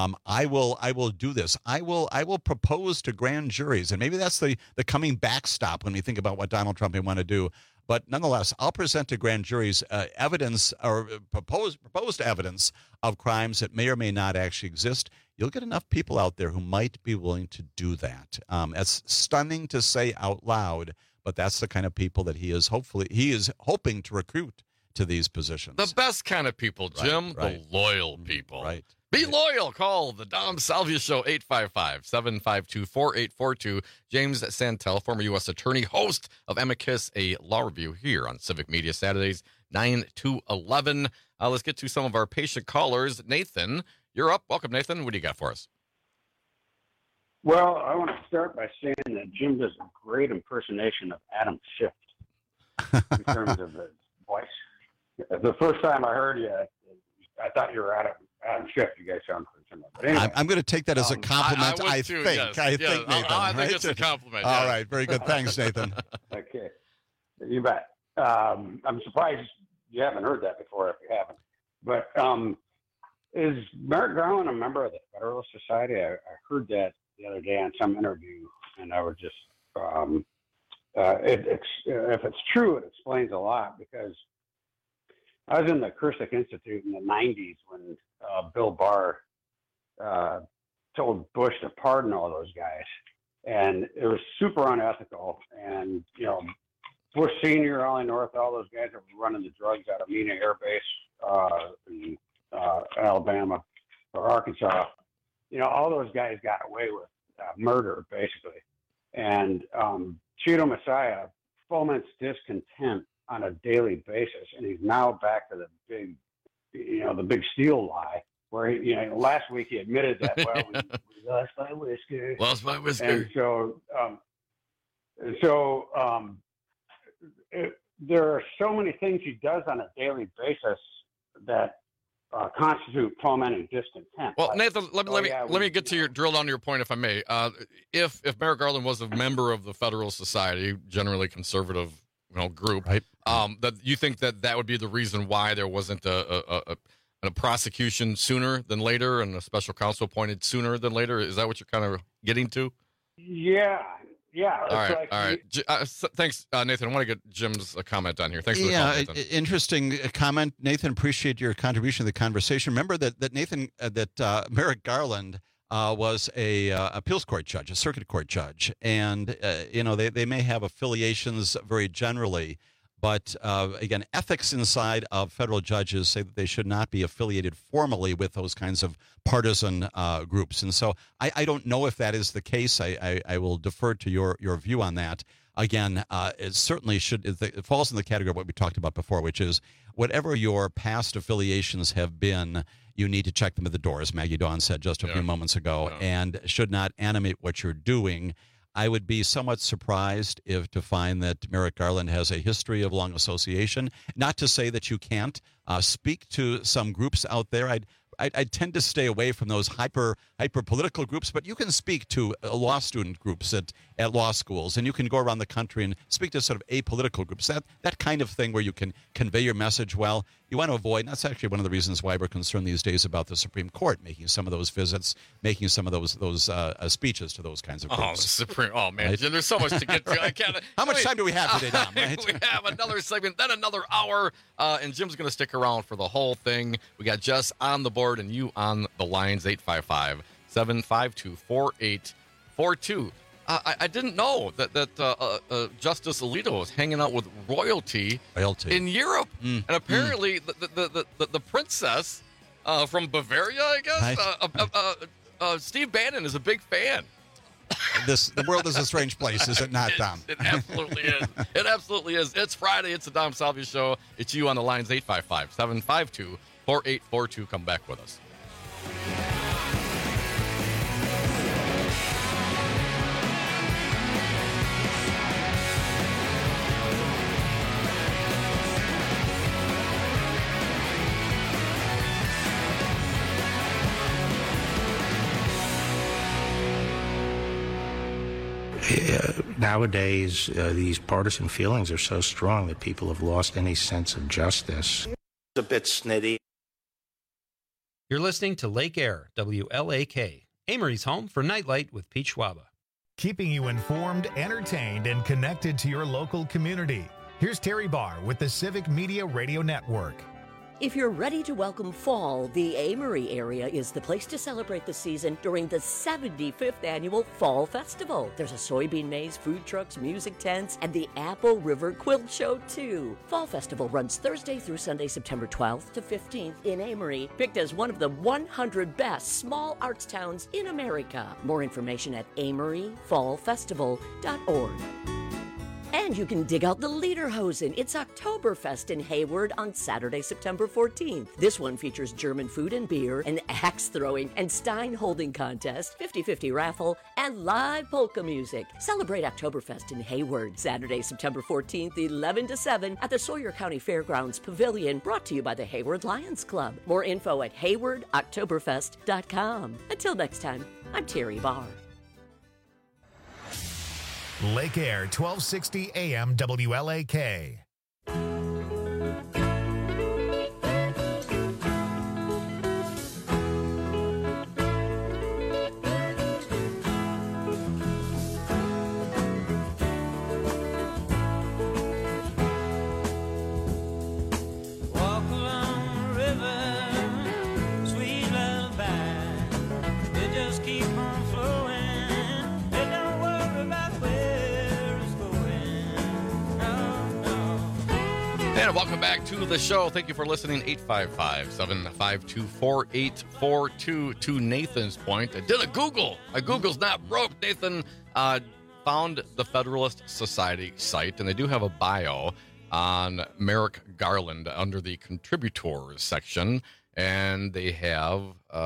I will do this. I will propose to grand juries. And maybe that's the coming backstop when we think about what Donald Trump may want to do. But nonetheless, I'll present to grand juries evidence or proposed evidence of crimes that may or may not actually exist. You'll get enough people out there who might be willing to do that. That's stunning to say out loud, but that's the kind of people that he is hoping to recruit to these positions. The best kind of people, Jim, the loyal people. Right. Be loyal. Call the Dom Salvia Show, 855-752-4842. James Santel, former U.S. attorney, host of Amicus, a law review here on Civic Media Saturdays, 9 to 11. Let's get to some of our patient callers. Nathan, you're up. Welcome, Nathan. What do you got for us? Well, I want to start by saying that Jim does a great impersonation of Adam Schiff in terms of his voice. The first time I heard you, I thought you were Adam Schiff. You guys sound pretty similar. But anyway, I'm going to take that as a compliment, I think. Yes. I think, Nathan. I think it's a compliment. All right. Very good. Thanks, Nathan. Okay. You bet. I'm surprised you haven't heard that before if you haven't. But is Merrick Garland a member of the Federalist Society? I heard that the other day on some interview, and I was just, if it's true, it explains a lot, because I was in the Kursick Institute in the 90s when Bill Barr told Bush to pardon all those guys. And it was super unethical. And, Bush Sr., Ollie North, all those guys that were running the drugs out of Mena Air Base in Alabama or Arkansas, all those guys got away with murder, basically. And Cheeto Messiah foments discontent on a daily basis, and he's now back to the big steel lie, where he, last week he admitted that we lost my whisker. Lost my whisker. And there are so many things he does on a daily basis that constitute fomenting discontent. Well, Nathan, let me get to your drill down to your point, if I may. If Merrick Garland was a member of the Federalist Society, generally conservative, group, right? That you think that would be the reason why there wasn't a prosecution sooner than later and a special counsel appointed sooner than later? Is that what you're kind of getting to? Yeah. All right. Thanks, Nathan. I want to get Jim's comment on here. Thanks for the call, Nathan. Interesting comment, Nathan. Appreciate your contribution to the conversation. Remember that Nathan, Merrick Garland was a appeals court judge, a circuit court judge, and they may have affiliations very generally, but again, ethics inside of federal judges say that they should not be affiliated formally with those kinds of partisan groups. And so I don't know if that is the case. I will defer to your view on that. Again, it certainly it falls in the category of what we talked about before, which is whatever your past affiliations have been, you need to check them at the door, as Maggie Dawn said just a few moments ago, and should not animate what you're doing. I would be somewhat surprised to find that Merrick Garland has a history of long association. Not to say that you can't speak to some groups out there. I tend to stay away from those hyper political groups, but you can speak to law student groups at law schools, and you can go around the country and speak to sort of apolitical groups. That kind of thing where you can convey your message well. You want to avoid, and that's actually one of the reasons why we're concerned these days about the Supreme Court making some of those visits, making some of those speeches to those kinds of groups. Oh, the Supreme! Oh man, right? Jim, there's so much to get to. I can't. How much time do we have today, Dom? Right? We have another segment, then another hour, and Jim's going to stick around for the whole thing. We got Jess on the board and you on the lines, 855-752-4842. I didn't know that Justice Alito was hanging out with royalty in Europe, and apparently the princess from Bavaria, I guess, Steve Bannon is a big fan. The world is a strange place, is it not, Dom? It absolutely is. It absolutely is. It's Friday. It's the Dom Salvia Show. It's you on the lines, 855-752-4842. Come back with us. Nowadays, these partisan feelings are so strong that people have lost any sense of justice. A bit snitty. You're listening to Lake Air, WLAK, Amory's home for Nightlight with Pete Schwaba. Keeping you informed, entertained, and connected to your local community. Here's Terry Barr with the Civic Media Radio Network. If you're ready to welcome fall, the Amory area is the place to celebrate the season during the 75th annual Fall Festival. There's a soybean maze, food trucks, music tents, and the Apple River Quilt Show, too. Fall Festival runs Thursday through Sunday, September 12th to 15th in Amory, picked as one of the 100 best small arts towns in America. More information at amoryfallfestival.org. And you can dig out the Lederhosen. It's Oktoberfest in Hayward on Saturday, September 14th. This one features German food and beer, an axe throwing and Stein holding contest, 50-50 raffle, and live polka music. Celebrate Oktoberfest in Hayward, Saturday, September 14th, 11 to 7 at the Sawyer County Fairgrounds Pavilion, brought to you by the Hayward Lions Club. More info at haywardoktoberfest.com. Until next time, I'm Terry Barr. Lake Air, 1260 AM WLAK. And welcome back to the show. Thank you for listening. 855-752-4842. To Nathan's point, I did a Google. A Google's not broke. Nathan found the Federalist Society site, and they do have a bio on Merrick Garland under the contributors section, and they have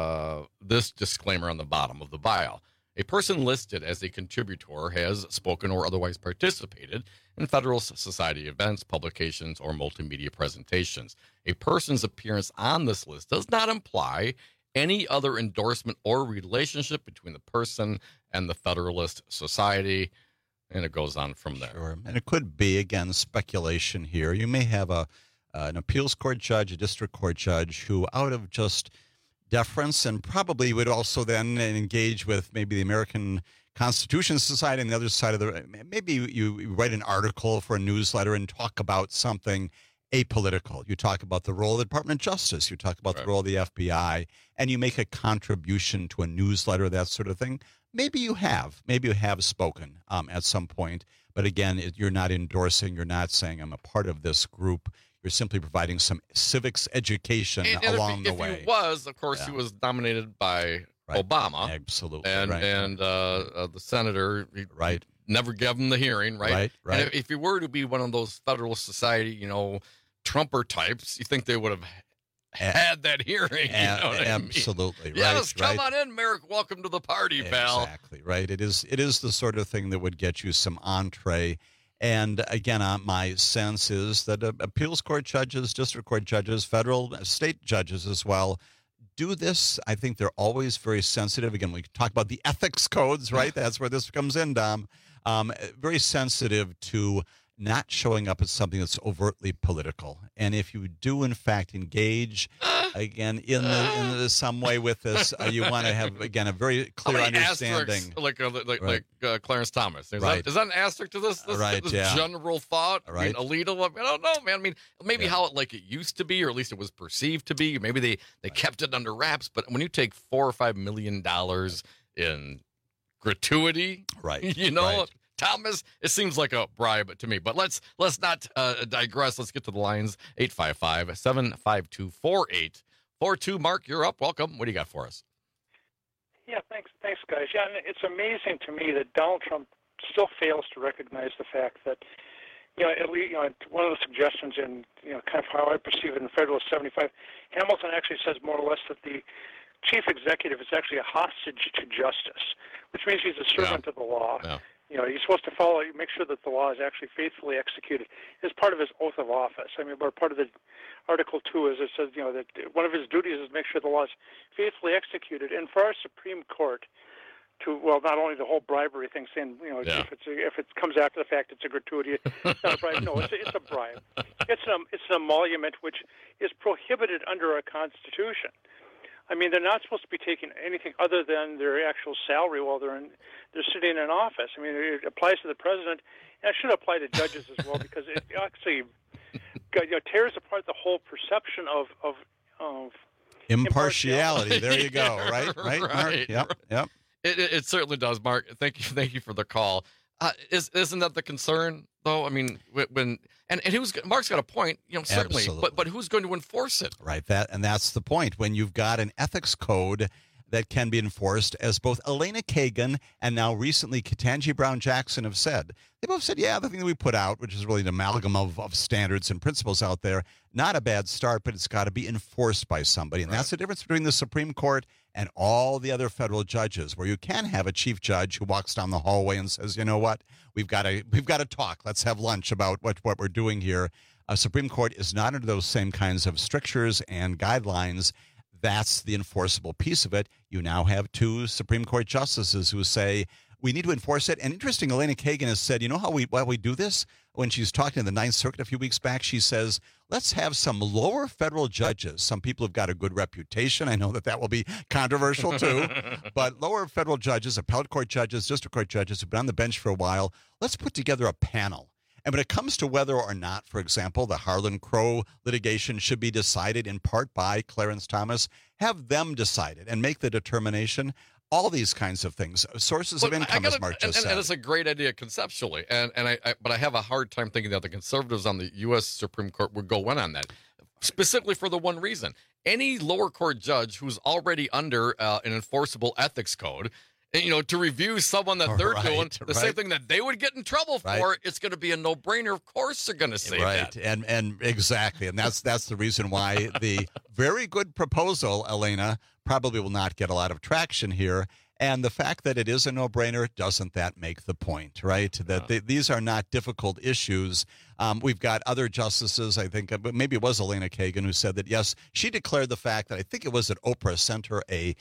this disclaimer on the bottom of the bio. A person listed as a contributor has spoken or otherwise participated in Federalist Society events, publications, or multimedia presentations. A person's appearance on this list does not imply any other endorsement or relationship between the person and the Federalist Society, and it goes on from there. Sure. And it could be, again, speculation here. You may have an appeals court judge, a district court judge, who out of just deference and probably would also then engage with maybe the American Constitution Society and the other side of the, maybe you write an article for a newsletter and talk about something apolitical. You talk about the role of the Department of Justice. You talk about the role of the FBI, and you make a contribution to a newsletter, that sort of thing. Maybe you have spoken at some point, but again, you're not endorsing, you're not saying I'm a part of this group. You're simply providing some civics education along the way. If he was, of course, he was nominated by Obama. Absolutely. And the senator never gave him the hearing, right? And if he were to be one of those Federalist Society, Trumper types, you think they would have had that hearing. Absolutely. I mean? Yes, come on in, Merrick. Welcome to the party, pal. Exactly, right. It is the sort of thing that would get you some entree. And again, my sense is that appeals court judges, district court judges, federal, state judges as well, do this. I think they're always very sensitive. Again, we talk about the ethics codes, right? That's where this comes in, Dom. Very sensitive to not showing up as something that's overtly political. And if you do, in fact, engage, again, in some way with this, you want to have, again, a very clear understanding. Like Clarence Thomas. Is that an asterisk to this general thought? Right. I mean, Alito, I don't know, man. I mean, maybe how it used to be, or at least it was perceived to be. Maybe they kept it under wraps. But when you take $4 or $5 million in gratuity, Thomas, it seems like a bribe to me, but let's not digress. Let's get to the lines. 855-752-4842. Mark, you're up. Welcome. What do you got for us? Yeah, thanks, guys. Yeah, and it's amazing to me that Donald Trump still fails to recognize the fact that, at least, one of the suggestions in, kind of how I perceive it in Federalist 75, Hamilton actually says more or less that the chief executive is actually a hostage to justice, which means he's a servant of the law. Yeah. He's supposed to make sure that the law is actually faithfully executed as part of his oath of office. I mean, part of the Article 2 is it says, that one of his duties is to make sure the law is faithfully executed. And for our Supreme Court to, not only the whole bribery thing, saying, if it comes after the fact, it's a gratuity, it's not a bribe. No, it's a bribe. It's an emolument which is prohibited under our Constitution. I mean, they're not supposed to be taking anything other than their actual salary while they're sitting in office. I mean, it applies to the president, and it should apply to judges as well, because it actually tears apart the whole perception of impartiality. There you go. Right, Mark? Yep. It certainly does, Mark. Thank you for the call. Isn't that the concern, though? I mean, Mark's got a point, certainly. Absolutely. But who's going to enforce it? Right. That's the point. When you've got an ethics code that can be enforced, as both Elena Kagan and now recently Ketanji Brown Jackson have said. They both said, the thing that we put out, which is really an amalgam of standards and principles out there, not a bad start, but it's got to be enforced by somebody. And that's the difference between the Supreme Court and all the other federal judges, where you can have a chief judge who walks down the hallway and says, you know what, we've got to talk. Let's have lunch about what we're doing here. A Supreme Court is not under those same kinds of strictures and guidelines. That's the enforceable piece of it. You now have 2 Supreme Court justices who say we need to enforce it. And interesting, Elena Kagan has said, you know how we do this? When she's talking to the Ninth Circuit a few weeks back, she says, let's have some lower federal judges. Some people have got a good reputation. I know that will be controversial too. But lower federal judges, appellate court judges, district court judges who've been on the bench for a while, let's put together a panel. And when it comes to whether or not, for example, the Harlan Crow litigation should be decided in part by Clarence Thomas, have them decide it and make the determination. All these kinds of things, sources of income, as Mark just said. And it's a great idea conceptually. But I have a hard time thinking that the conservatives on the U.S. Supreme Court would go in on that, specifically for the one reason. Any lower court judge who's already under an enforceable ethics code, to review someone that they're doing the same thing that they would get in trouble for, it's going to be a no-brainer. Of course they're going to say that. And exactly. And that's the reason why the very good proposal, Elena, probably will not get a lot of traction here. And the fact that it is a no-brainer, doesn't that make the point, right? That these are not difficult issues. We've got other justices, I think, maybe it was Elena Kagan who said that, yes, she declared the fact that I think it was that Oprah sent her a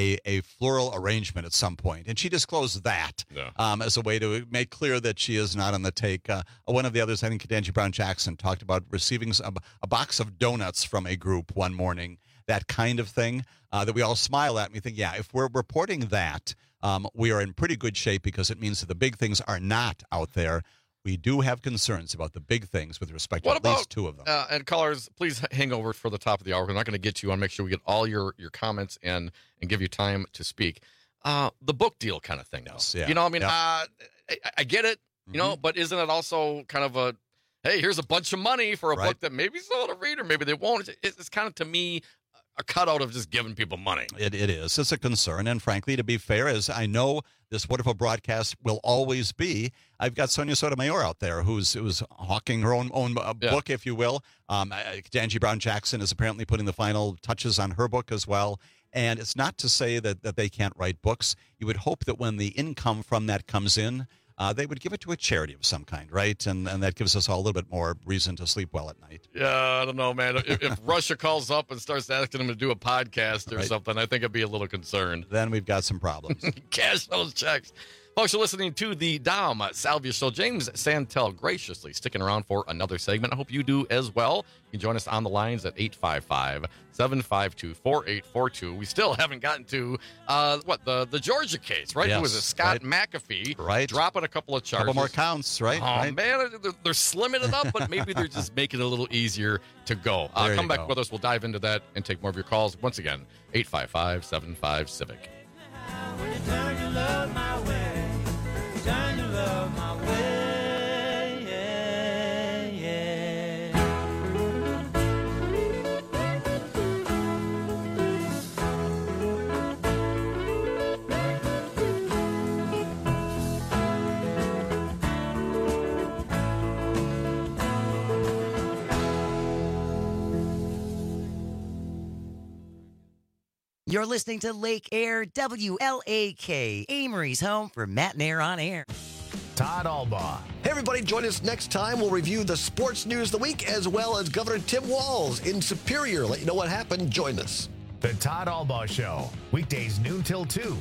floral arrangement at some point, and she disclosed that as a way to make clear that she is not on the take. One of the others, I think Ketanji Brown Jackson, talked about receiving a box of donuts from a group one morning, that kind of thing that we all smile at and we think, if we're reporting that, we are in pretty good shape because it means that the big things are not out there. We do have concerns about the big things with respect to at least 2 of them. And callers, please hang over for the top of the hour. We're not going to get to you. I want to make sure we get all your comments and give you time to speak. The book deal kind of thing. Yes, yeah. I get it, but isn't it also kind of a, hey, here's a bunch of money for a book that maybe someone will read or maybe they won't. It's kind of, to me, a cutout of just giving people money. It is. It's a concern. And frankly, to be fair, as I know this wonderful broadcast will always be, I've got Sonia Sotomayor out there who's hawking her own book, if you will. Ketanji Brown Jackson is apparently putting the final touches on her book as well. And it's not to say that they can't write books. You would hope that when the income from that comes in, they would give it to a charity of some kind, right? And that gives us all a little bit more reason to sleep well at night. Yeah, I don't know, man. If Russia calls up and starts asking them to do a podcast or something, I think I'd be a little concerned. Then we've got some problems. Cash those checks. Folks, you're listening to the Dom Salvia Show. James Santel graciously sticking around for another segment. I hope you do as well. You can join us on the lines at 855-752-4842. We still haven't gotten to, the Georgia case, right? Yes, It was a Scott McAfee dropping a couple of charges. Couple more counts, right? Oh, man, they're slimming it up, but maybe they're just making it a little easier to go. Come back with us. We'll dive into that and take more of your calls. Once again, 855-75-CIVIC. Turn your love my way. Turn your love my way. Yeah, yeah. You're listening to Lake Air, WLAK, Amory's home for Matt and Air on Air. Todd Albaugh. Hey, everybody, join us next time. We'll review the sports news of the week as well as Governor Tim Walz in Superior. Let you know what happened. Join us. The Todd Albaugh Show, weekdays noon till 2.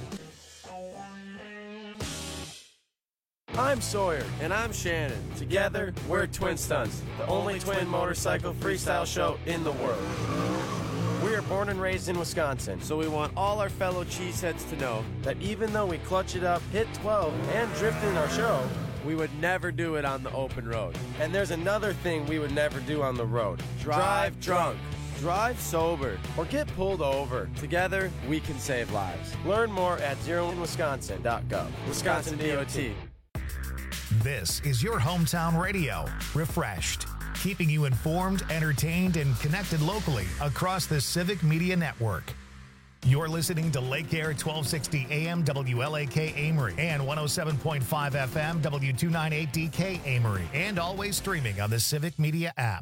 I'm Sawyer. And I'm Shannon. Together, we're Twin Stunts, the only twin motorcycle freestyle show in the world. We are born and raised in Wisconsin, so we want all our fellow cheeseheads to know that even though we clutch it up, hit 12, and drift in our show, We would never do it on the open road. And there's another thing we would never do on the road. Drive drunk. Drive sober or get pulled over. Together, we can save lives. Learn more at zeroinwisconsin.gov. Wisconsin DOT. This is your hometown radio, refreshed, keeping you informed, entertained, and connected locally across the Civic Media Network. You're listening to Lake Air 1260 AM WLAK Amory and 107.5 FM W298DK Amory, and always streaming on the Civic Media app.